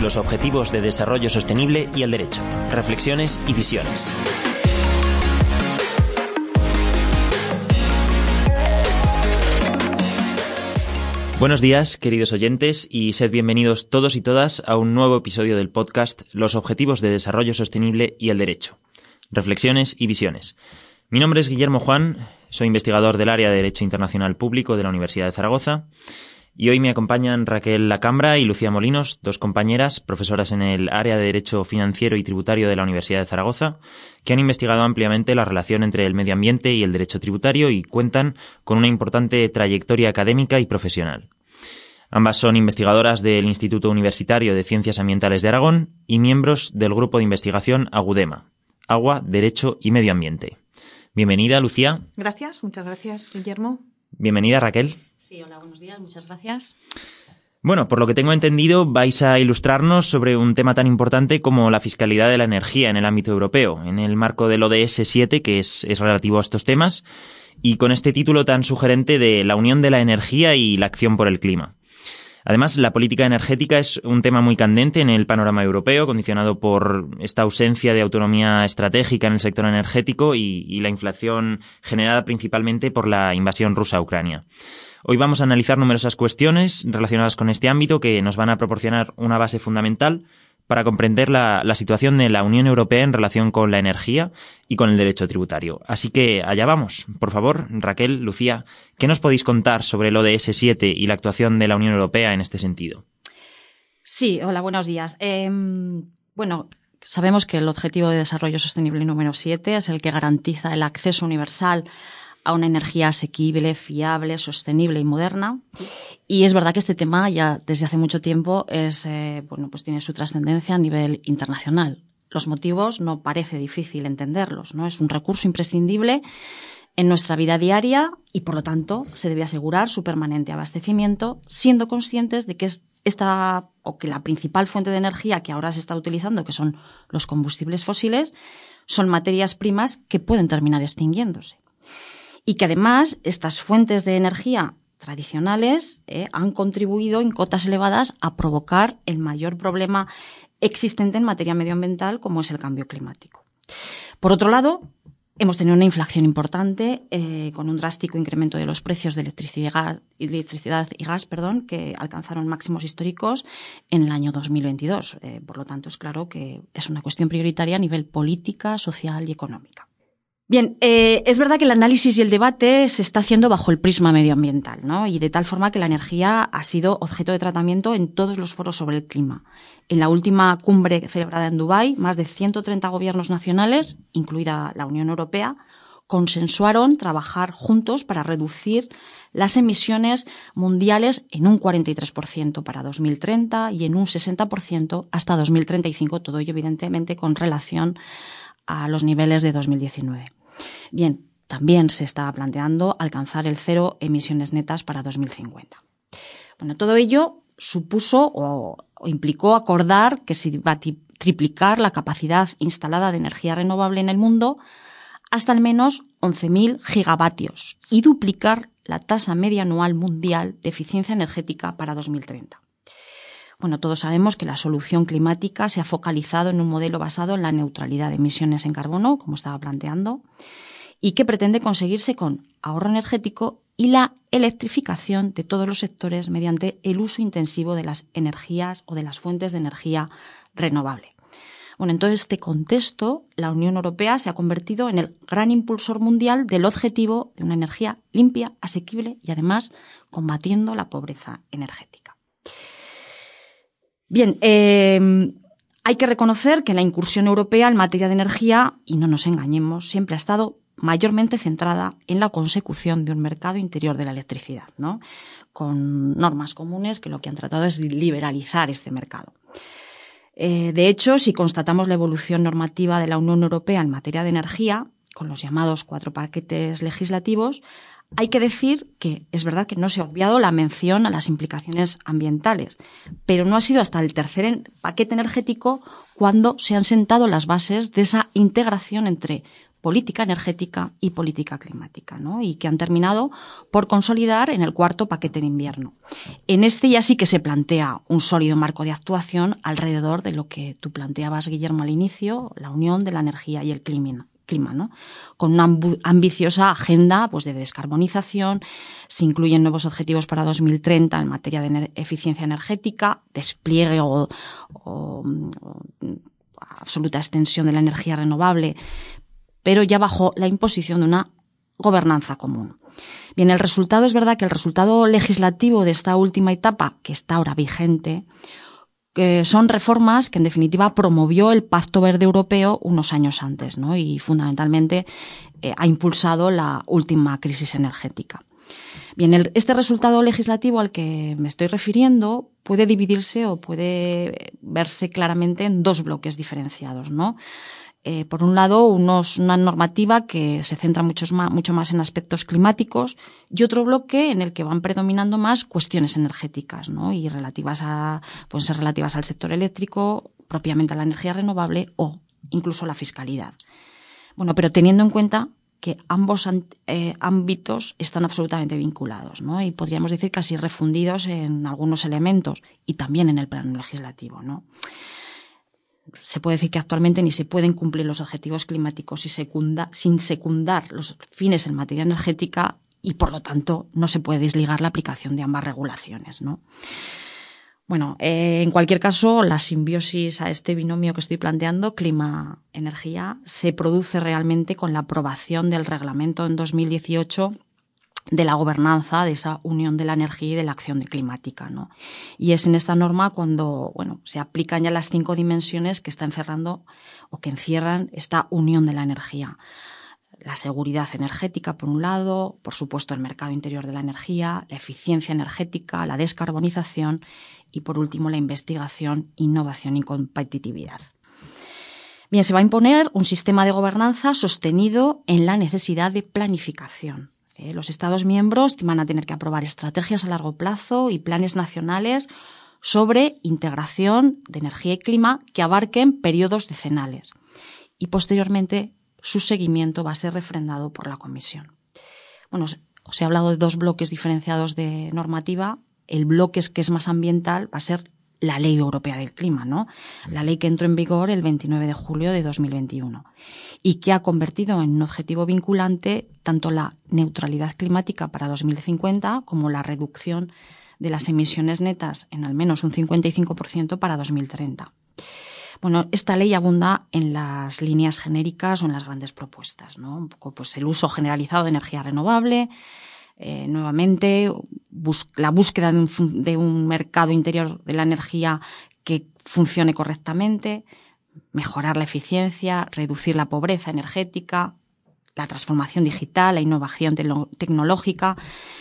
los Objetivos de Desarrollo Sostenible y el Derecho. Reflexiones y visiones. Buenos días, queridos oyentes, y sed bienvenidos todos y todas a un nuevo episodio del podcast Los Objetivos de Desarrollo Sostenible y el Derecho. Reflexiones y visiones. Mi nombre es Guillermo Juan, soy investigador del área de Derecho Internacional Público de la Universidad de Zaragoza, y hoy me acompañan Raquel Lacambra y Lucía Molinos, dos compañeras, profesoras en el área de Derecho Financiero y Tributario de la Universidad de Zaragoza, que han investigado ampliamente la relación entre el medio ambiente y el derecho tributario y cuentan con una importante trayectoria académica y profesional. Ambas son investigadoras del Instituto Universitario de Ciencias Ambientales de Aragón y miembros del grupo de investigación Agudema, Agua, Derecho y Medio Ambiente. Bienvenida, Lucía. Gracias, muchas gracias, Guillermo. Bienvenida, Raquel. Sí, hola, buenos días, muchas gracias. Bueno, por lo que tengo entendido, vais a ilustrarnos sobre un tema tan importante como la fiscalidad de la energía en el ámbito europeo, en el marco del ODS 7, que es relativo a estos temas, y con este título tan sugerente de la unión de la energía y la acción por el clima. Además, la política energética es un tema muy candente en el panorama europeo, condicionado por esta ausencia de autonomía estratégica en el sector energético y la inflación generada principalmente por la invasión rusa a Ucrania. Hoy vamos a analizar numerosas cuestiones relacionadas con este ámbito que nos van a proporcionar una base fundamental para comprender la situación de la Unión Europea en relación con la energía y con el derecho tributario. Así que allá vamos. Por favor, Raquel, Lucía, ¿qué nos podéis contar sobre el ODS 7 y la actuación de la Unión Europea en este sentido? Sí, hola, buenos días. Sabemos que el Objetivo de Desarrollo Sostenible número 7 es el que garantiza el acceso universal a una energía asequible, fiable, sostenible y moderna. Y es verdad que este tema ya desde hace mucho tiempo tiene su trascendencia a nivel internacional. Los motivos no parece difícil entenderlos, ¿no? Es un recurso imprescindible en nuestra vida diaria y, por lo tanto, se debe asegurar su permanente abastecimiento, siendo conscientes de que que la principal fuente de energía que ahora se está utilizando, que son los combustibles fósiles, son materias primas que pueden terminar extinguiéndose. Y que además estas fuentes de energía tradicionales han contribuido en cotas elevadas a provocar el mayor problema existente en materia medioambiental, como es el cambio climático. Por otro lado, hemos tenido una inflación importante con un drástico incremento de los precios de electricidad y gas, que alcanzaron máximos históricos en el año 2022. Por lo tanto, es claro que es una cuestión prioritaria a nivel política, social y económica. Bien, es verdad que el análisis y el debate se está haciendo bajo el prisma medioambiental, ¿no? Y de tal forma que la energía ha sido objeto de tratamiento en todos los foros sobre el clima. En la última cumbre celebrada en Dubái, más de 130 gobiernos nacionales, incluida la Unión Europea, consensuaron trabajar juntos para reducir las emisiones mundiales en un 43% para 2030 y en un 60% hasta 2035, todo ello evidentemente con relación a los niveles de 2019. Bien, también se está planteando alcanzar el cero emisiones netas para 2050. Bueno, todo ello supuso o implicó acordar que se iba a triplicar la capacidad instalada de energía renovable en el mundo hasta al menos 11.000 gigavatios y duplicar la tasa media anual mundial de eficiencia energética para 2030. Bueno, todos sabemos que la solución climática se ha focalizado en un modelo basado en la neutralidad de emisiones en carbono, como estaba planteando, y que pretende conseguirse con ahorro energético y la electrificación de todos los sectores mediante el uso intensivo de las energías o de las fuentes de energía renovable. Bueno, en todo este contexto, la Unión Europea se ha convertido en el gran impulsor mundial del objetivo de una energía limpia, asequible y además combatiendo la pobreza energética. Bien, hay que reconocer que la incursión europea en materia de energía, y no nos engañemos, siempre ha estado mayormente centrada en la consecución de un mercado interior de la electricidad, ¿no? Con normas comunes que lo que han tratado es liberalizar este mercado. De hecho, si constatamos la evolución normativa de la Unión Europea en materia de energía, con los llamados 4 paquetes legislativos, hay que decir que es verdad que no se ha obviado la mención a las implicaciones ambientales, pero no ha sido hasta el tercer paquete energético cuando se han sentado las bases de esa integración entre política energética y política climática, ¿no? Y que han terminado por consolidar en el cuarto paquete de invierno. En este ya sí que se plantea un sólido marco de actuación alrededor de lo que tú planteabas, Guillermo, al inicio, la unión de la energía y el clima, ¿no? Con una ambiciosa agenda pues, de descarbonización. Se incluyen nuevos objetivos para 2030 en materia de eficiencia energética, despliegue o absoluta extensión de la energía renovable, pero ya bajo la imposición de una gobernanza común. Bien, el resultado es verdad que el resultado legislativo de esta última etapa, que está ahora vigente, son reformas que en definitiva promovió el Pacto Verde Europeo unos años antes, ¿no? Y fundamentalmente ha impulsado la última crisis energética. Bien, este resultado legislativo al que me estoy refiriendo puede dividirse o puede verse claramente en dos bloques diferenciados, ¿no? Por un lado, una normativa que se centra mucho más en aspectos climáticos y otro bloque en el que van predominando más cuestiones energéticas, ¿no? Y pueden ser relativas al sector eléctrico, propiamente a la energía renovable o incluso a la fiscalidad. Bueno, pero teniendo en cuenta que ambos ámbitos están absolutamente vinculados, ¿no? Y podríamos decir casi refundidos en algunos elementos y también en el plano legislativo, ¿no? Se puede decir que actualmente ni se pueden cumplir los objetivos climáticos sin secundar los fines en materia energética y, por lo tanto, no se puede desligar la aplicación de ambas regulaciones, ¿no? Bueno, en cualquier caso, la simbiosis a este binomio que estoy planteando, clima-energía, se produce realmente con la aprobación del reglamento en 2018 de la gobernanza de esa unión de la energía y de la acción climática, ¿no? Y es en esta norma cuando, se aplican ya las 5 dimensiones que está encerrando o que encierran esta unión de la energía. La seguridad energética, por un lado, por supuesto el mercado interior de la energía, la eficiencia energética, la descarbonización y, por último, la investigación, innovación y competitividad. Bien, se va a imponer un sistema de gobernanza sostenido en la necesidad de planificación. Los Estados miembros van a tener que aprobar estrategias a largo plazo y planes nacionales sobre integración de energía y clima que abarquen periodos decenales. Y posteriormente su seguimiento va a ser refrendado por la Comisión. Bueno, os he hablado de 2 bloques diferenciados de normativa. El bloque que es más ambiental va a ser la Ley Europea del Clima, ¿no? La ley que entró en vigor el 29 de julio de 2021 y que ha convertido en un objetivo vinculante tanto la neutralidad climática para 2050 como la reducción de las emisiones netas en al menos un 55% para 2030. Bueno, esta ley abunda en las líneas genéricas o en las grandes propuestas, ¿no? Un poco pues el uso generalizado de energía renovable, nuevamente la búsqueda de un mercado interior de la energía que funcione correctamente, mejorar la eficiencia, reducir la pobreza energética, la transformación digital, la innovación tecnológica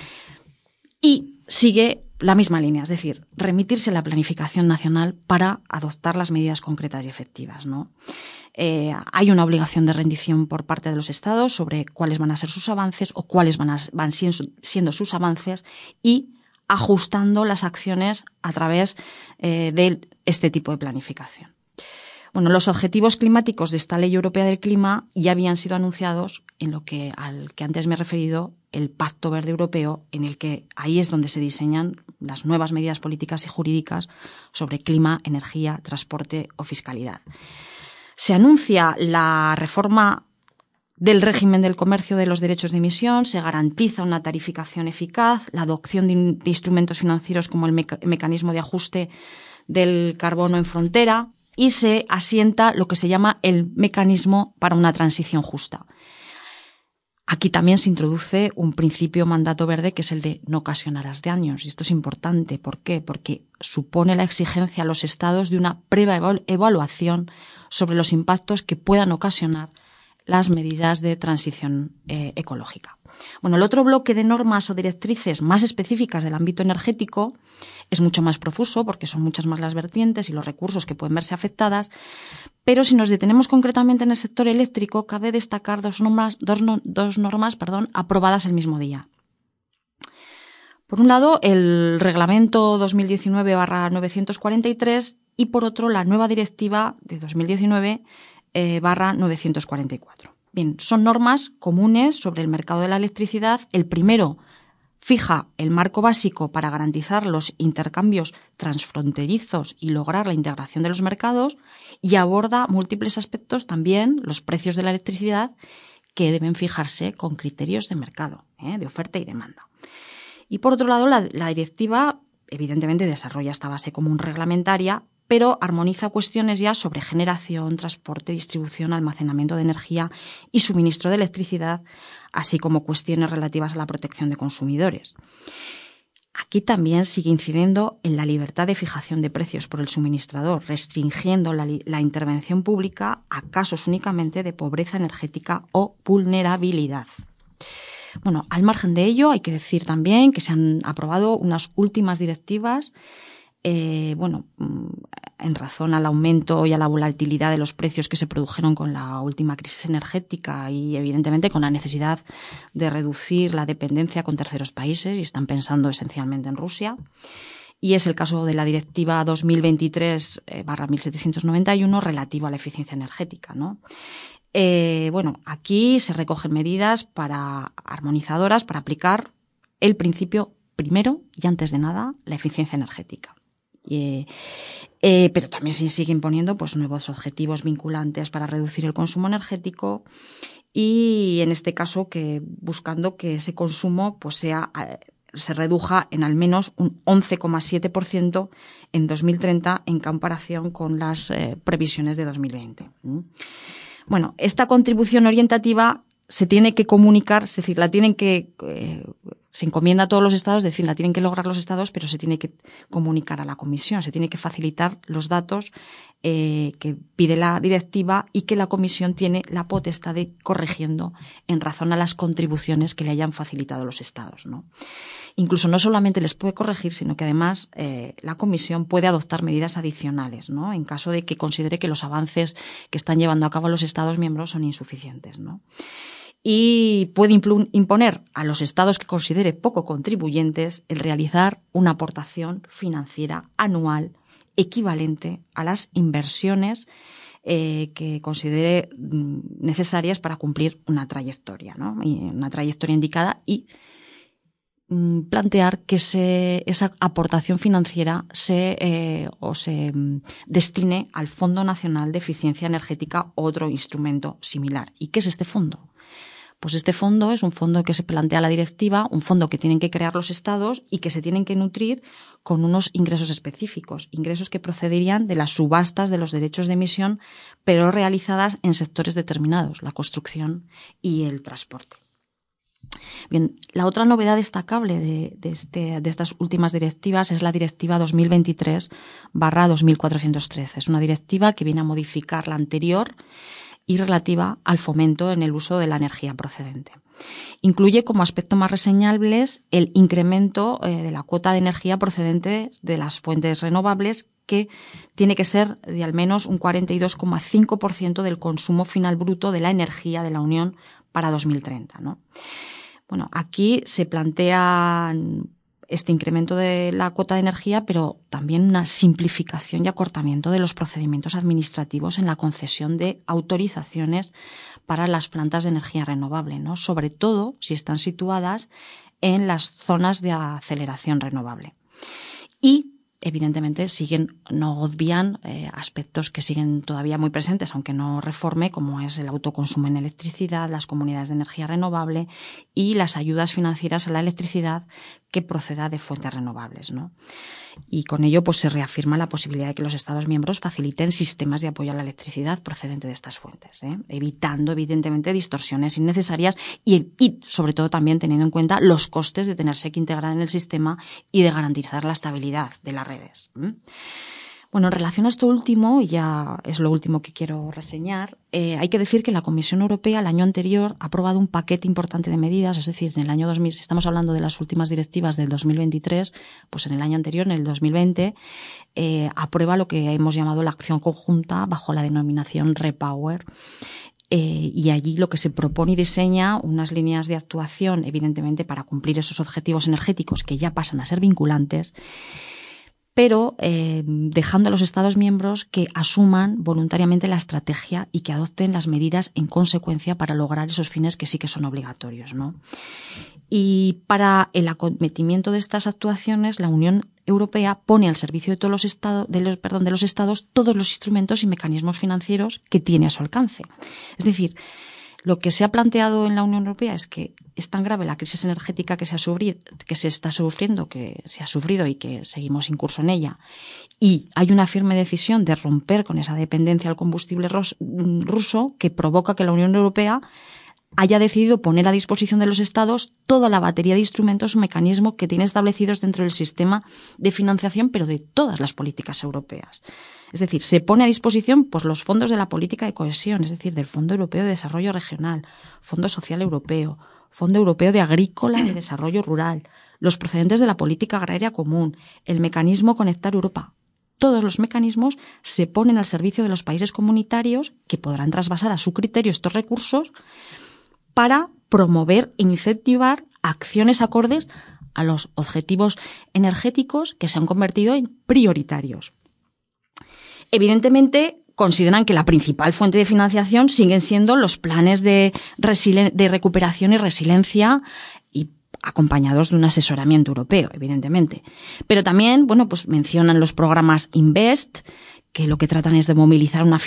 y sigue la misma línea, es decir, remitirse a la planificación nacional para adoptar las medidas concretas y efectivas, ¿no? Hay una obligación de rendición por parte de los Estados sobre cuáles van a ser sus avances o cuáles van siendo sus avances y ajustando las acciones a través de este tipo de planificación. Bueno, los objetivos climáticos de esta Ley Europea del Clima ya habían sido anunciados en al que antes me he referido, el Pacto Verde Europeo, en el que ahí es donde se diseñan las nuevas medidas políticas y jurídicas sobre clima, energía, transporte o fiscalidad. Se anuncia la reforma del régimen del comercio de los derechos de emisión, se garantiza una tarificación eficaz, la adopción de instrumentos financieros como el mecanismo de ajuste del carbono en frontera y se asienta lo que se llama el mecanismo para una transición justa. Aquí también se introduce un principio mandato verde que es el de no ocasionarás daños. Y esto es importante. ¿Por qué? Porque supone la exigencia a los Estados de una previa evaluación sobre los impactos que puedan ocasionar las medidas de transición ecológica. Bueno, el otro bloque de normas o directrices más específicas del ámbito energético es mucho más profuso porque son muchas más las vertientes y los recursos que pueden verse afectadas, pero si nos detenemos concretamente en el sector eléctrico, cabe destacar dos normas aprobadas el mismo día. Por un lado, el Reglamento 2019/943 y por otro, la nueva Directiva de 2019/944. Bien, son normas comunes sobre el mercado de la electricidad. El primero fija el marco básico para garantizar los intercambios transfronterizos y lograr la integración de los mercados, y aborda múltiples aspectos también, los precios de la electricidad, que deben fijarse con criterios de mercado, de oferta y demanda. Y por otro lado, la directiva evidentemente desarrolla esta base común reglamentaria, pero armoniza cuestiones ya sobre generación, transporte, distribución, almacenamiento de energía y suministro de electricidad, así como cuestiones relativas a la protección de consumidores. Aquí también sigue incidiendo en la libertad de fijación de precios por el suministrador, restringiendo la intervención pública a casos únicamente de pobreza energética o vulnerabilidad. Bueno, al margen de ello, hay que decir también que se han aprobado unas últimas directivas en razón al aumento y a la volatilidad de los precios que se produjeron con la última crisis energética y, evidentemente, con la necesidad de reducir la dependencia con terceros países, y están pensando esencialmente en Rusia. Y es el caso de la Directiva 2023/1791 relativa a la eficiencia energética, ¿no? Aquí se recogen medidas armonizadoras para aplicar el principio primero y antes de nada la eficiencia energética. Pero también se sigue imponiendo nuevos objetivos vinculantes para reducir el consumo energético, y en este caso buscando que ese consumo se reduja en al menos un 11,7% en 2030 en comparación con las previsiones de 2020. Bueno, esta contribución orientativa se tiene que comunicar, es decir, se encomienda a todos los Estados, es decir, la tienen que lograr los Estados, pero se tiene que comunicar a la Comisión, se tiene que facilitar los datos que pide la directiva, y que la Comisión tiene la potestad de ir corrigiendo en razón a las contribuciones que le hayan facilitado los Estados, ¿no? Incluso no solamente les puede corregir, sino que además la Comisión puede adoptar medidas adicionales, ¿no?, en caso de que considere que los avances que están llevando a cabo los Estados miembros son insuficientes, ¿no? Y puede imponer a los Estados que considere poco contribuyentes el realizar una aportación financiera anual equivalente a las inversiones que considere necesarias para cumplir una trayectoria, ¿no?, una trayectoria indicada, y plantear que esa aportación financiera se destine al Fondo Nacional de Eficiencia Energética, otro instrumento similar. ¿Y qué es este fondo? Pues este fondo es un fondo que se plantea la directiva, un fondo que tienen que crear los Estados y que se tienen que nutrir con unos ingresos específicos, ingresos que procederían de las subastas de los derechos de emisión, pero realizadas en sectores determinados, la construcción y el transporte. Bien, la otra novedad destacable de estas últimas directivas es la Directiva 2023/2413. Es una directiva que viene a modificar la anterior y relativa al fomento en el uso de la energía procedente. Incluye como aspecto más reseñables el incremento de la cuota de energía procedente de las fuentes renovables, que tiene que ser de al menos un 42,5% del consumo final bruto de la energía de la Unión para 2030, ¿no? Bueno, aquí se plantea este incremento de la cuota de energía, pero también una simplificación y acortamiento de los procedimientos administrativos en la concesión de autorizaciones para las plantas de energía renovable, ¿no?, sobre todo si están situadas en las zonas de aceleración renovable. Y evidentemente no obvian aspectos que siguen todavía muy presentes, aunque no reforme, como es el autoconsumo en electricidad, las comunidades de energía renovable y las ayudas financieras a la electricidad que proceda de fuentes renovables, ¿no? Y con ello se reafirma la posibilidad de que los Estados miembros faciliten sistemas de apoyo a la electricidad procedente de estas fuentes, evitando evidentemente distorsiones innecesarias y sobre todo también teniendo en cuenta los costes de tenerse que integrar en el sistema y de garantizar la estabilidad de las redes. Bueno, en relación a esto último, ya es lo último que quiero reseñar, hay que decir que la Comisión Europea el año anterior ha aprobado un paquete importante de medidas, es decir, en el año 2000, si estamos hablando de las últimas directivas del 2023, pues en el año anterior, en el 2020, aprueba lo que hemos llamado la acción conjunta bajo la denominación REPower. Y allí lo que se propone y diseña unas líneas de actuación, evidentemente, para cumplir esos objetivos energéticos que ya pasan a ser vinculantes, pero dejando a los Estados miembros que asuman voluntariamente la estrategia y que adopten las medidas en consecuencia para lograr esos fines que sí que son obligatorios, ¿no? Y para el acometimiento de estas actuaciones, la Unión Europea pone al servicio de todos los estados, de los estados todos los instrumentos y mecanismos financieros que tiene a su alcance. Es decir, lo que se ha planteado en la Unión Europea es que es tan grave la crisis energética que se ha sufrido y que seguimos en curso en ella, y hay una firme decisión de romper con esa dependencia al combustible ruso que provoca que la Unión Europea haya decidido poner a disposición de los Estados toda la batería de instrumentos o mecanismos que tiene establecidos dentro del sistema de financiación, pero de todas las políticas europeas. Es decir, se pone a disposición pues, los fondos de la política de cohesión, es decir, del Fondo Europeo de Desarrollo Regional, Fondo Social Europeo, Fondo Europeo de Agrícola y Desarrollo Rural, los procedentes de la política agraria común, el mecanismo Conectar Europa. Todos los mecanismos se ponen al servicio de los países comunitarios que podrán trasvasar a su criterio estos recursos para promover e incentivar acciones acordes a los objetivos energéticos que se han convertido en prioritarios. Evidentemente, consideran que la principal fuente de financiación siguen siendo los planes de recuperación y resiliencia y acompañados de un asesoramiento europeo, evidentemente. Pero también, pues mencionan los programas INVEST, que lo que tratan es de movilizar la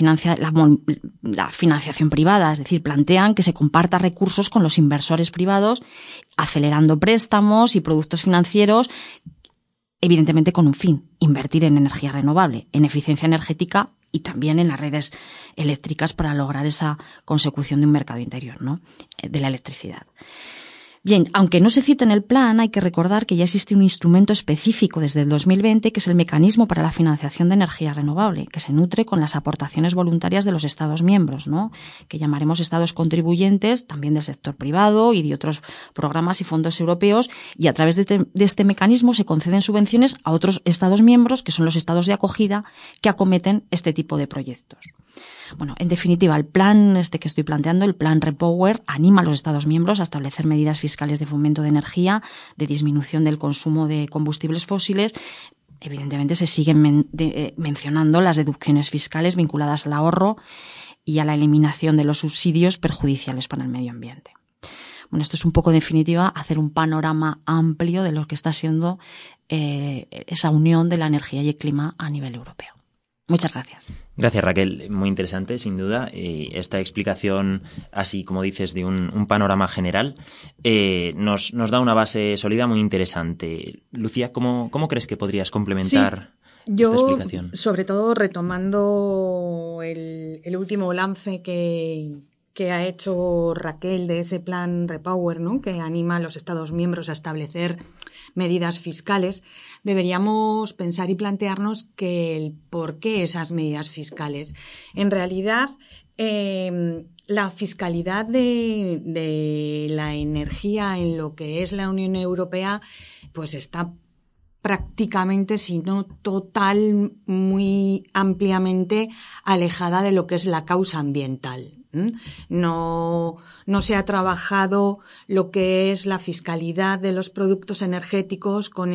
financiación privada, es decir, plantean que se comparta recursos con los inversores privados, acelerando préstamos y productos financieros, evidentemente con un fin, invertir en energía renovable, en eficiencia energética y también en las redes eléctricas para lograr esa consecución de un mercado interior, ¿no?, de la electricidad. Bien, aunque no se cita en el plan, hay que recordar que ya existe un instrumento específico desde el 2020, que es el Mecanismo para la Financiación de Energía Renovable, que se nutre con las aportaciones voluntarias de los Estados miembros, ¿no?, que llamaremos Estados contribuyentes, también del sector privado y de otros programas y fondos europeos, y a través de este mecanismo se conceden subvenciones a otros Estados miembros, que son los Estados de acogida, que acometen este tipo de proyectos. Bueno, en definitiva, el plan que estoy planteando, el plan REPower, anima a los Estados miembros a establecer medidas fiscales de fomento de energía, de disminución del consumo de combustibles fósiles. Evidentemente se siguen mencionando las deducciones fiscales vinculadas al ahorro y a la eliminación de los subsidios perjudiciales para el medio ambiente. Bueno, esto es un poco, en definitiva, hacer un panorama amplio de lo que está siendo esa unión de la energía y el clima a nivel europeo. Muchas gracias. Gracias, Raquel. Muy interesante, sin duda. Esta explicación, así como dices, de un panorama general, nos da una base sólida muy interesante. Lucía, ¿cómo crees que podrías complementar esta explicación? Sobre todo retomando el último lance que ha hecho Raquel de ese plan REPower, ¿no?, que anima a los Estados miembros a establecer medidas fiscales, deberíamos pensar y plantearnos que el por qué esas medidas fiscales. En realidad, la fiscalidad de la energía en lo que es la Unión Europea, pues está prácticamente, si no total, muy ampliamente alejada de lo que es la causa ambiental. No se ha trabajado lo que es la fiscalidad de los productos energéticos con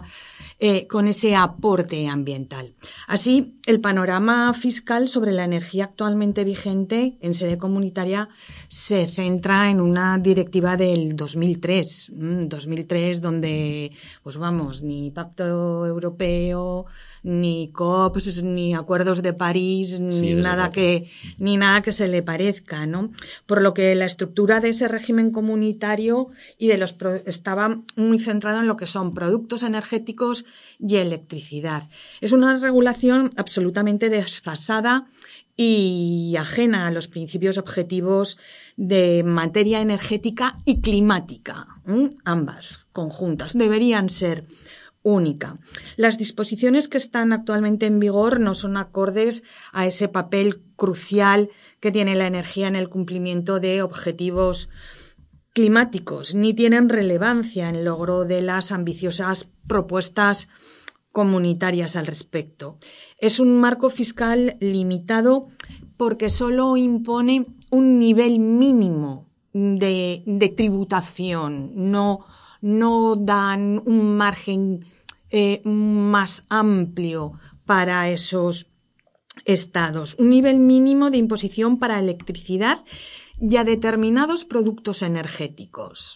ese aporte ambiental. Así, el panorama fiscal sobre la energía actualmente vigente en sede comunitaria se centra en una directiva del 2003, donde, ni Pacto Europeo, ni COPs, ni Acuerdos de París, ni nada que se le parezca, ¿no? Por lo que la estructura de ese régimen comunitario estaba muy centrado en lo que son productos energéticos y electricidad. Es una regulación absolutamente desfasada y ajena a los principios objetivos de materia energética y climática. Ambas conjuntas deberían ser única. Las disposiciones que están actualmente en vigor no son acordes a ese papel crucial que tiene la energía en el cumplimiento de objetivos climáticos, ni tienen relevancia en el logro de las ambiciosas propuestas comunitarias al respecto. Es un marco fiscal limitado porque solo impone un nivel mínimo de tributación, no dan un margen más amplio para esos estados. Un nivel mínimo de imposición para electricidad y a determinados productos energéticos.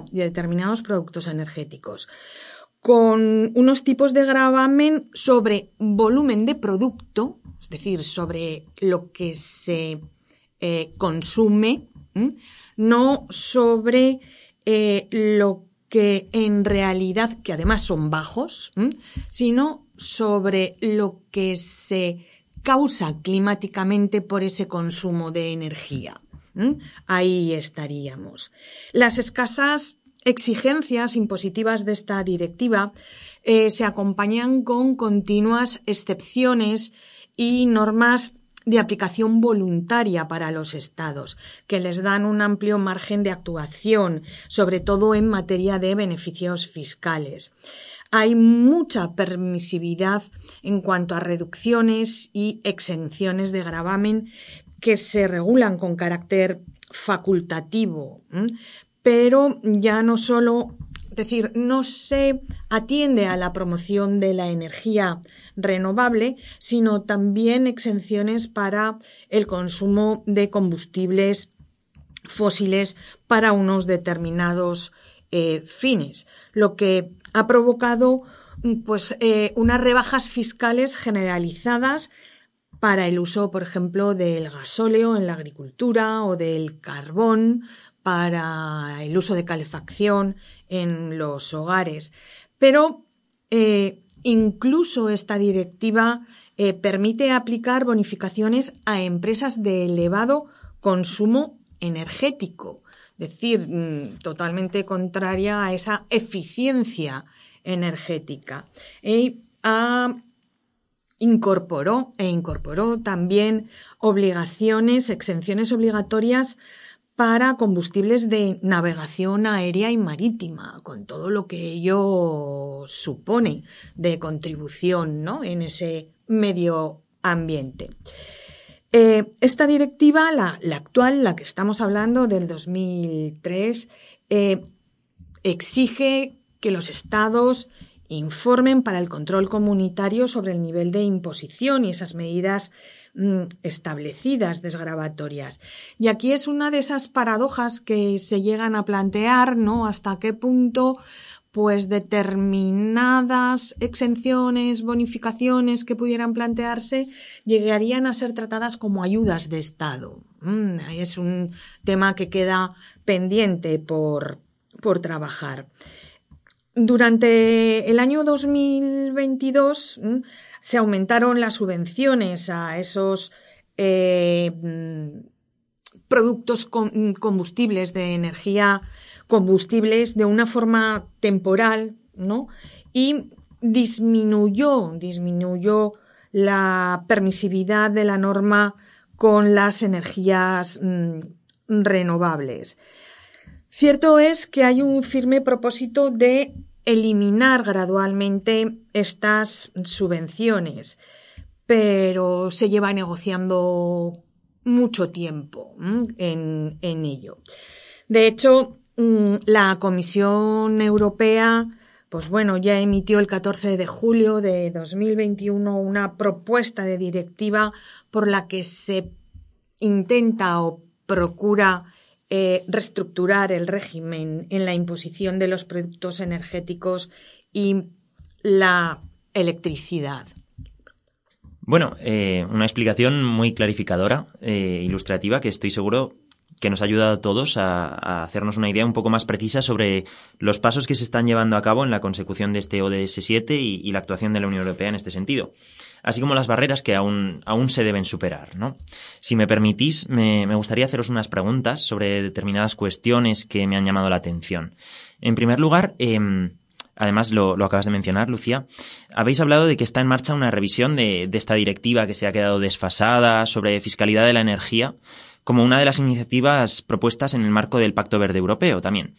Con unos tipos de gravamen sobre volumen de producto, es decir, sobre lo que se consume, no sobre lo que en realidad, que además son bajos, sino sobre lo que se causa climáticamente por ese consumo de energía. Ahí estaríamos. Las escasas exigencias impositivas de esta directiva se acompañan con continuas excepciones y normas de aplicación voluntaria para los estados, que les dan un amplio margen de actuación, sobre todo en materia de beneficios fiscales. Hay mucha permisividad en cuanto a reducciones y exenciones de gravamen que se regulan con carácter facultativo, pero ya no solo, es decir, no se atiende a la promoción de la energía renovable, sino también exenciones para el consumo de combustibles fósiles para unos determinados fines, lo que ha provocado unas rebajas fiscales generalizadas para el uso, por ejemplo, del gasóleo en la agricultura o del carbón para el uso de calefacción en los hogares. Pero incluso esta directiva permite aplicar bonificaciones a empresas de elevado consumo energético, es decir, totalmente contraria a esa eficiencia energética. Incorporó también exenciones obligatorias para combustibles de navegación aérea y marítima, con todo lo que ello supone de contribución, ¿no?, en ese medio ambiente. Esta directiva, la actual, la que estamos hablando, del 2003, exige que los estados informen para el control comunitario sobre el nivel de imposición y esas medidas establecidas desgravatorias. Y aquí es una de esas paradojas que se llegan a plantear, ¿no? Hasta qué punto determinadas exenciones, bonificaciones que pudieran plantearse llegarían a ser tratadas como ayudas de Estado. Es un tema que queda pendiente por trabajar. Durante el año 2022 se aumentaron las subvenciones a esos productos combustibles de energía, combustibles de una forma temporal, ¿no? Y disminuyó la permisividad de la norma con las energías renovables. Cierto es que hay un firme propósito de eliminar gradualmente estas subvenciones, pero se lleva negociando mucho tiempo en ello. De hecho, la Comisión Europea, ya emitió el 14 de julio de 2021 una propuesta de directiva por la que se intenta o procura reestructurar el régimen en la imposición de los productos energéticos y la electricidad. Bueno, una explicación muy clarificadora, ilustrativa, que estoy seguro que nos ha ayudado a todos a hacernos una idea un poco más precisa sobre los pasos que se están llevando a cabo en la consecución de este ODS 7 y la actuación de la Unión Europea en este sentido, así como las barreras que aún se deben superar, ¿no? Si me permitís, me gustaría haceros unas preguntas sobre determinadas cuestiones que me han llamado la atención. En primer lugar, además lo acabas de mencionar, Lucía, habéis hablado de que está en marcha una revisión de esta directiva que se ha quedado desfasada sobre fiscalidad de la energía, como una de las iniciativas propuestas en el marco del Pacto Verde Europeo también.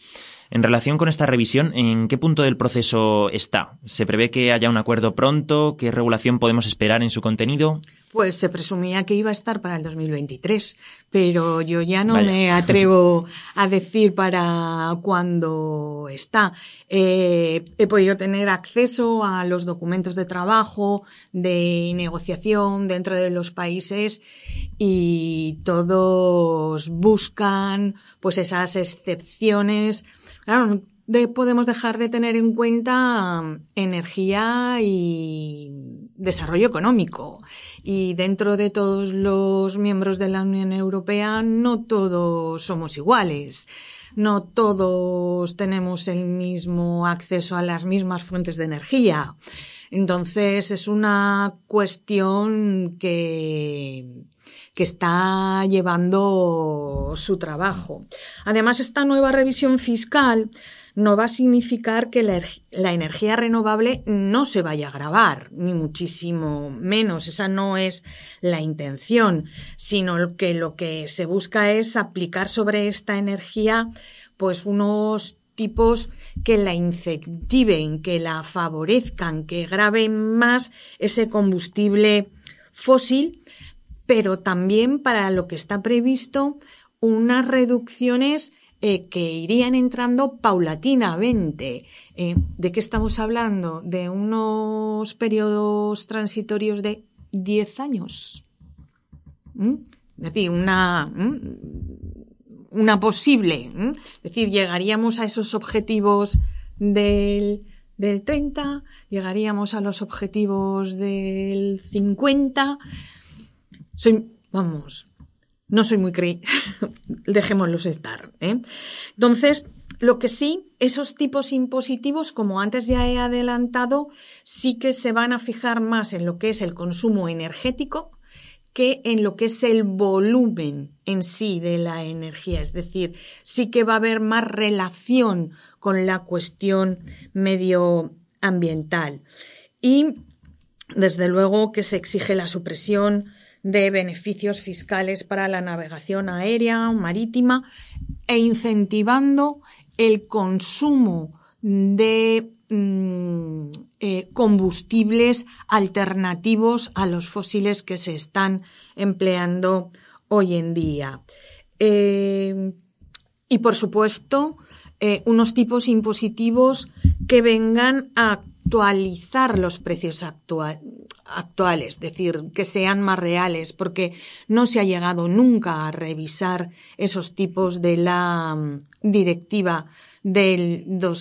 En relación con esta revisión, ¿en qué punto del proceso está? ¿Se prevé que haya un acuerdo pronto? ¿Qué regulación podemos esperar en su contenido? Pues se presumía que iba a estar para el 2023, pero yo ya no me atrevo a decir para cuándo está. He podido tener acceso a los documentos de trabajo, de negociación dentro de los países y todos buscan pues esas excepciones. Claro, podemos dejar de tener en cuenta energía y desarrollo económico. Y dentro de todos los miembros de la Unión Europea no todos somos iguales. No todos tenemos el mismo acceso a las mismas fuentes de energía. Entonces es una cuestión que está llevando su trabajo. Además, esta nueva revisión fiscal no va a significar que la energía renovable no se vaya a gravar, ni muchísimo menos. Esa no es la intención, sino que lo que se busca es aplicar sobre esta energía pues unos tipos que la incentiven, que la favorezcan, que graven más ese combustible fósil, pero también para lo que está previsto unas reducciones que irían entrando paulatinamente. ¿De qué estamos hablando? De unos periodos transitorios de 10 años. Es decir, una posible. Es decir, llegaríamos a esos objetivos del 30, llegaríamos a los objetivos del 50. No soy muy dejémoslos estar, Entonces, lo que sí, esos tipos impositivos, como antes ya he adelantado, sí que se van a fijar más en lo que es el consumo energético que en lo que es el volumen en sí de la energía. Es decir, sí que va a haber más relación con la cuestión medioambiental. Y, desde luego, que se exige la supresión de beneficios fiscales para la navegación aérea, marítima, e incentivando el consumo de combustibles alternativos a los fósiles que se están empleando hoy en día. Y, por supuesto, unos tipos impositivos que vengan a actualizar los precios actuales, es decir, que sean más reales, porque no se ha llegado nunca a revisar esos tipos de la directiva del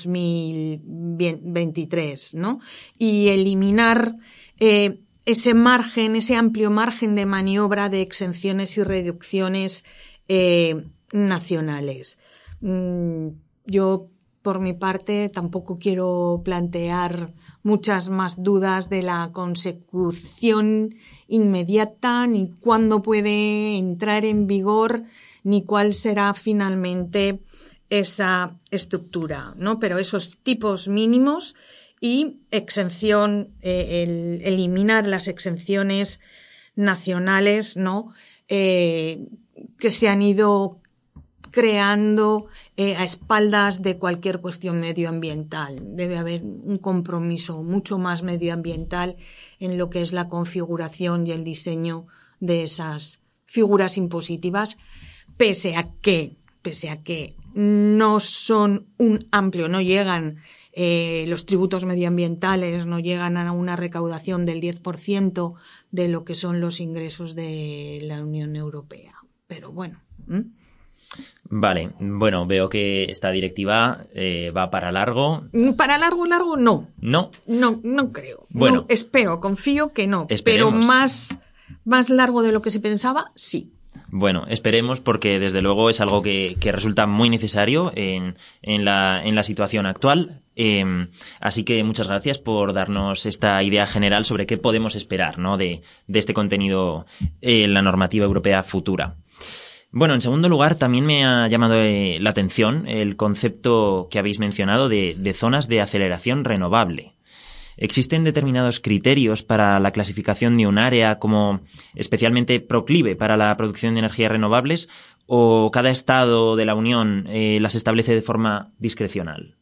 2023, ¿no? Y eliminar ese margen, ese amplio margen de maniobra de exenciones y reducciones nacionales. Yo, por mi parte, tampoco quiero plantear muchas más dudas de la consecución inmediata, ni cuándo puede entrar en vigor, ni cuál será finalmente esa estructura, ¿no? Pero esos tipos mínimos y exención, eliminar las exenciones nacionales, ¿no? Que se han ido creando a espaldas de cualquier cuestión medioambiental. Debe haber un compromiso mucho más medioambiental en lo que es la configuración y el diseño de esas figuras impositivas, pese a que no son un amplio, no llegan los tributos medioambientales, no llegan a una recaudación del 10% de lo que son los ingresos de la Unión Europea. Pero bueno. Vale, bueno, veo que esta directiva va para largo. Para largo, no. ¿No? No creo. Bueno. No, espero, confío que no. Esperemos. Pero más largo de lo que se pensaba, sí. Bueno, esperemos, porque desde luego es algo que resulta muy necesario en la situación actual. Así que muchas gracias por darnos esta idea general sobre qué podemos esperar, ¿no? de este contenido en la normativa europea futura. Bueno, en segundo lugar, también me ha llamado la atención el concepto que habéis mencionado de zonas de aceleración renovable. ¿Existen determinados criterios para la clasificación de un área como especialmente proclive para la producción de energías renovables o cada Estado de la Unión las establece de forma discrecional?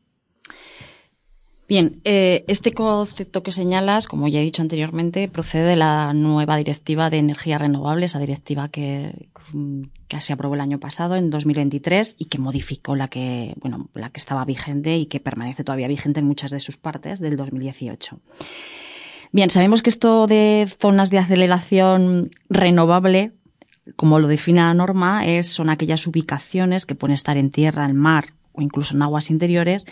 Bien, este concepto que señalas, como ya he dicho anteriormente, procede de la nueva Directiva de Energías Renovables, esa directiva que se aprobó el año pasado, en 2023, y que modificó la que estaba vigente y que permanece todavía vigente en muchas de sus partes, del 2018. Bien, sabemos que esto de zonas de aceleración renovable, como lo define la norma, son aquellas ubicaciones que pueden estar en tierra, en mar o incluso en aguas interiores,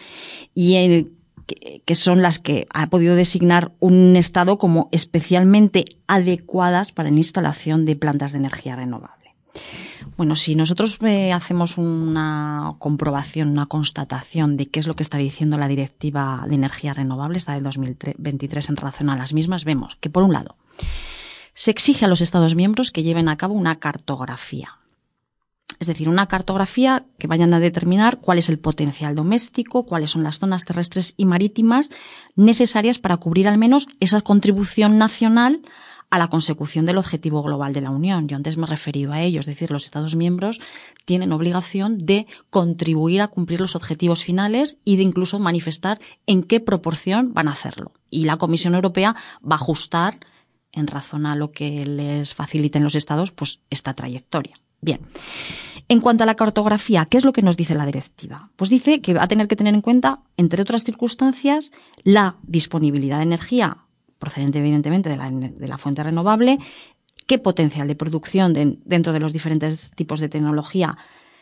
y que son las que ha podido designar un Estado como especialmente adecuadas para la instalación de plantas de energía renovable. Bueno, si nosotros hacemos una comprobación, una constatación de qué es lo que está diciendo la Directiva de Energía Renovable, esta del 2023 en relación a las mismas, vemos que, por un lado, se exige a los Estados miembros que lleven a cabo una cartografía. Es decir, una cartografía que vayan a determinar cuál es el potencial doméstico, cuáles son las zonas terrestres y marítimas necesarias para cubrir al menos esa contribución nacional a la consecución del objetivo global de la Unión. Yo antes me he referido a ello, es decir, los Estados miembros tienen obligación de contribuir a cumplir los objetivos finales y de incluso manifestar en qué proporción van a hacerlo. Y la Comisión Europea va a ajustar, en razón a lo que les faciliten los Estados, pues esta trayectoria. Bien. En cuanto a la cartografía, ¿qué es lo que nos dice la directiva? Pues dice que va a tener que tener en cuenta, entre otras circunstancias, la disponibilidad de energía procedente evidentemente de la fuente renovable, qué potencial de producción dentro de los diferentes tipos de tecnología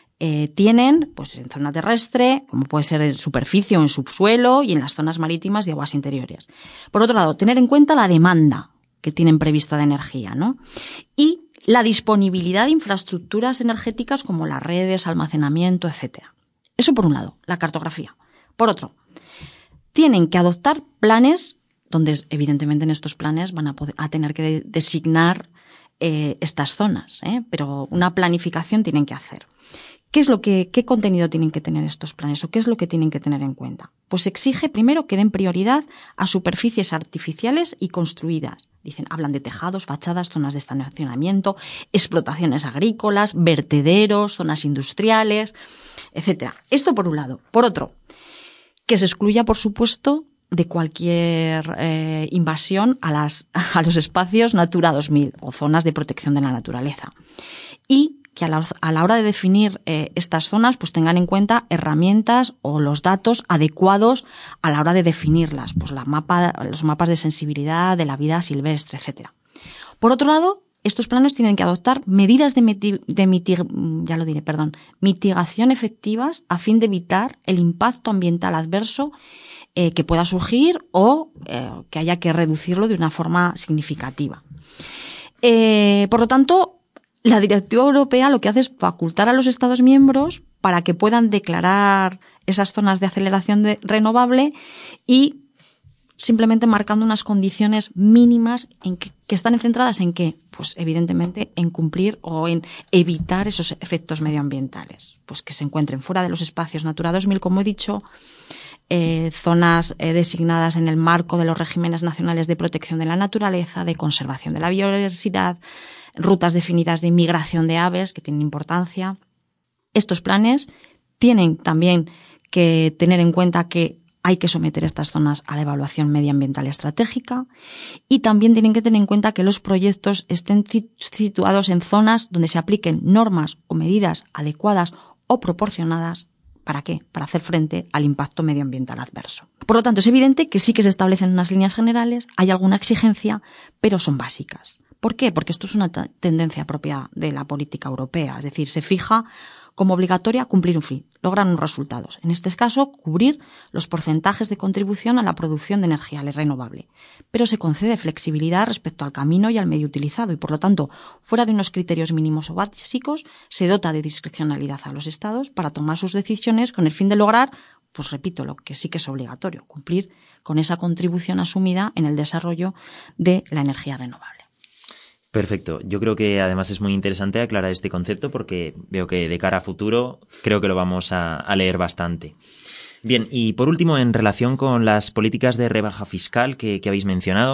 tienen, pues en zona terrestre, como puede ser en superficie o en subsuelo, y en las zonas marítimas y aguas interiores. Por otro lado, tener en cuenta la demanda que tienen prevista de energía, ¿no? Y la disponibilidad de infraestructuras energéticas como las redes, almacenamiento, etcétera. Eso por un lado, la cartografía. Por otro, tienen que adoptar planes donde evidentemente en estos planes van a tener que designar estas zonas, pero una planificación tienen que hacer. ¿Qué contenido tienen que tener estos planes o qué es lo que tienen que tener en cuenta? Pues se exige primero que den prioridad a superficies artificiales y construidas. Hablan de tejados, fachadas, zonas de estacionamiento, explotaciones agrícolas, vertederos, zonas industriales, etcétera. Esto por un lado. Por otro, que se excluya, por supuesto, de cualquier invasión a los espacios Natura 2000 o zonas de protección de la naturaleza. Y que a la hora de definir estas zonas, pues tengan en cuenta herramientas o los datos adecuados a la hora de definirlas, pues los mapas de sensibilidad de la vida silvestre, etcétera. Por otro lado, estos planes tienen que adoptar medidas de mitigación efectivas a fin de evitar el impacto ambiental adverso que pueda surgir o que haya que reducirlo de una forma significativa. Por lo tanto, la Directiva Europea lo que hace es facultar a los Estados miembros para que puedan declarar esas zonas de aceleración renovable y simplemente marcando unas condiciones mínimas que están centradas en qué, pues evidentemente en cumplir o en evitar esos efectos medioambientales, pues que se encuentren fuera de los espacios Natura 2000, como he dicho, zonas designadas en el marco de los regímenes nacionales de protección de la naturaleza, de conservación de la biodiversidad, rutas definidas de migración de aves que tienen importancia. Estos planes tienen también que tener en cuenta que hay que someter estas zonas a la evaluación medioambiental estratégica y también tienen que tener en cuenta que los proyectos estén situados en zonas donde se apliquen normas o medidas adecuadas o proporcionadas. ¿Para qué? Para hacer frente al impacto medioambiental adverso. Por lo tanto, es evidente que sí que se establecen unas líneas generales, hay alguna exigencia, pero son básicas. ¿Por qué? Porque esto es una tendencia propia de la política europea, es decir, se fija como obligatoria cumplir un fin, lograr unos resultados. En este caso, cubrir los porcentajes de contribución a la producción de energía renovable. Pero se concede flexibilidad respecto al camino y al medio utilizado y, por lo tanto, fuera de unos criterios mínimos o básicos, se dota de discrecionalidad a los Estados para tomar sus decisiones con el fin de lograr, pues repito, lo que sí que es obligatorio, cumplir con esa contribución asumida en el desarrollo de la energía renovable. Perfecto. Yo creo que además es muy interesante aclarar este concepto porque veo que de cara a futuro creo que lo vamos a leer bastante. Bien, y por último, en relación con las políticas de rebaja fiscal que habéis mencionado,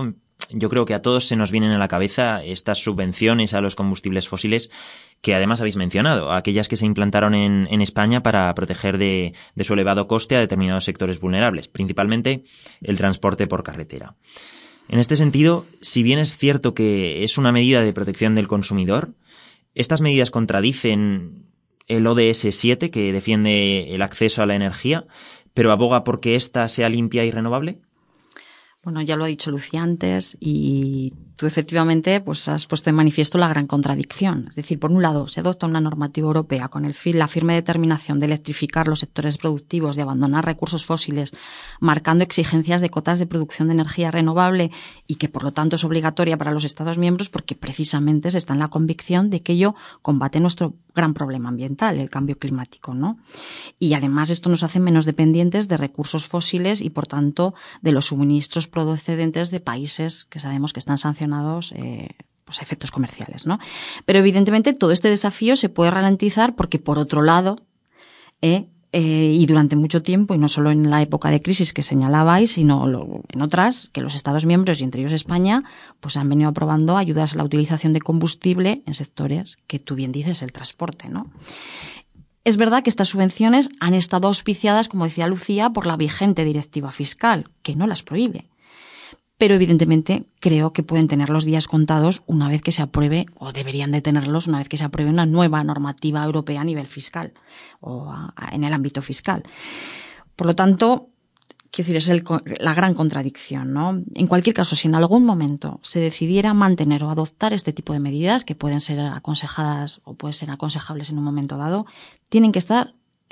yo creo que a todos se nos vienen a la cabeza estas subvenciones a los combustibles fósiles que además habéis mencionado, aquellas que se implantaron en España para proteger de su elevado coste a determinados sectores vulnerables, principalmente el transporte por carretera. En este sentido, si bien es cierto que es una medida de protección del consumidor, estas medidas contradicen el ODS 7, que defiende el acceso a la energía, pero aboga porque ésta sea limpia y renovable. Bueno, ya lo ha dicho Lucía antes y tú efectivamente pues has puesto en manifiesto la gran contradicción. Es decir, por un lado, se adopta una normativa europea con la firme determinación de electrificar los sectores productivos, de abandonar recursos fósiles, marcando exigencias de cotas de producción de energía renovable y que por lo tanto es obligatoria para los Estados miembros porque precisamente se está en la convicción de que ello combate nuestro gran problema ambiental, el cambio climático, ¿no? Y además esto nos hace menos dependientes de recursos fósiles y por tanto de los suministros procedentes de países que sabemos que están sancionados pues a efectos comerciales, ¿no? Pero evidentemente todo este desafío se puede ralentizar porque por otro lado y durante mucho tiempo, y no solo en la época de crisis que señalabais, sino en otras, que los Estados miembros y entre ellos España, pues han venido aprobando ayudas a la utilización de combustible en sectores que tú bien dices, el transporte, ¿no? Es verdad que estas subvenciones han estado auspiciadas, como decía Lucía, por la vigente directiva fiscal, que no las prohíbe. Pero evidentemente creo que pueden tener los días contados una vez que se apruebe, o deberían de tenerlos una vez que se apruebe una nueva normativa europea a nivel fiscal o en el ámbito fiscal. Por lo tanto, quiero decir, es la gran contradicción, ¿no? En cualquier caso, si en algún momento se decidiera mantener o adoptar este tipo de medidas que pueden ser aconsejadas o pueden ser aconsejables en un momento dado, tienen que estar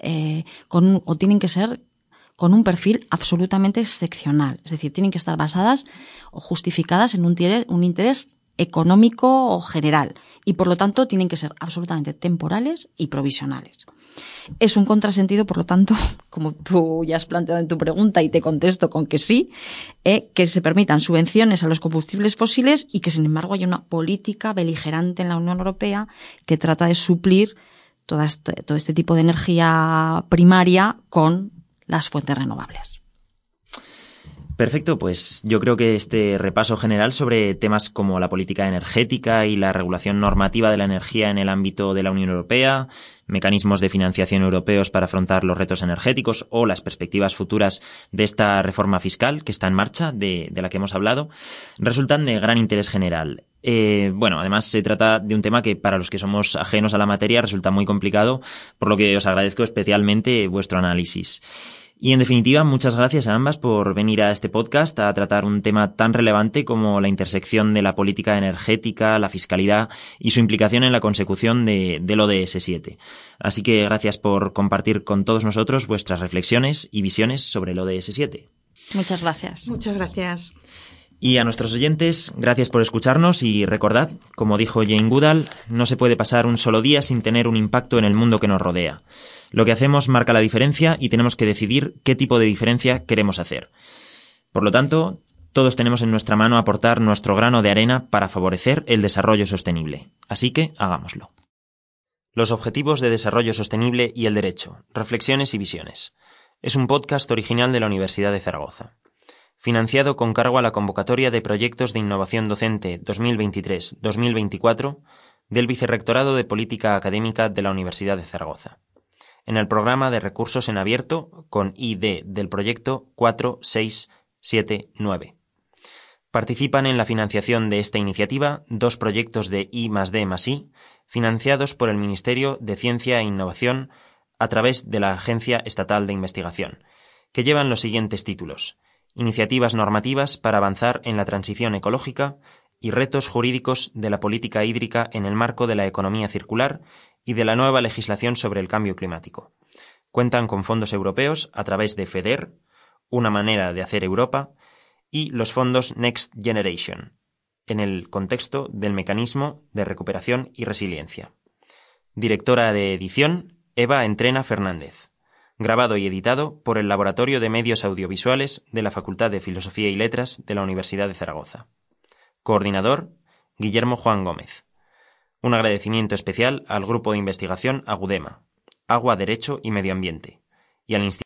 tienen que ser con un perfil absolutamente excepcional. Es decir, tienen que estar basadas o justificadas en un interés económico o general y, por lo tanto, tienen que ser absolutamente temporales y provisionales. Es un contrasentido, por lo tanto, como tú ya has planteado en tu pregunta y te contesto con que sí, que se permitan subvenciones a los combustibles fósiles y que, sin embargo, haya una política beligerante en la Unión Europea que trata de suplir todo este tipo de energía primaria con las fuentes renovables. Perfecto, pues yo creo que este repaso general sobre temas como la política energética y la regulación normativa de la energía en el ámbito de la Unión Europea, mecanismos de financiación europeos para afrontar los retos energéticos o las perspectivas futuras de esta reforma fiscal que está en marcha, de la que hemos hablado, resultan de gran interés general. Además se trata de un tema que para los que somos ajenos a la materia resulta muy complicado, por lo que os agradezco especialmente vuestro análisis. Y en definitiva, muchas gracias a ambas por venir a este podcast a tratar un tema tan relevante como la intersección de la política energética, la fiscalidad y su implicación en la consecución del ODS 7. Así que gracias por compartir con todos nosotros vuestras reflexiones y visiones sobre el ODS 7. Muchas gracias. Muchas gracias. Y a nuestros oyentes, gracias por escucharnos y recordad, como dijo Jane Goodall, no se puede pasar un solo día sin tener un impacto en el mundo que nos rodea. Lo que hacemos marca la diferencia y tenemos que decidir qué tipo de diferencia queremos hacer. Por lo tanto, todos tenemos en nuestra mano aportar nuestro grano de arena para favorecer el desarrollo sostenible. Así que hagámoslo. Los Objetivos de Desarrollo Sostenible y el Derecho. Reflexiones y visiones. Es un podcast original de la Universidad de Zaragoza. Financiado con cargo a la convocatoria de Proyectos de Innovación Docente 2023-2024 del Vicerrectorado de Política Académica de la Universidad de Zaragoza, en el programa de Recursos en Abierto con ID del proyecto 4679. Participan en la financiación de esta iniciativa 2 proyectos de I+D+I financiados por el Ministerio de Ciencia e Innovación a través de la Agencia Estatal de Investigación, que llevan los siguientes títulos: Iniciativas normativas para avanzar en la transición ecológica y retos jurídicos de la política hídrica en el marco de la economía circular y de la nueva legislación sobre el cambio climático. Cuentan con fondos europeos a través de FEDER, Una manera de hacer Europa, y los fondos Next Generation, en el contexto del Mecanismo de Recuperación y Resiliencia. Directora de edición, Eva Entrena Fernández. Grabado y editado por el Laboratorio de Medios Audiovisuales de la Facultad de Filosofía y Letras de la Universidad de Zaragoza. Coordinador, Guillermo Juan Gómez. Un agradecimiento especial al Grupo de Investigación Agudema, Agua, Derecho y Medio Ambiente, y al Instituto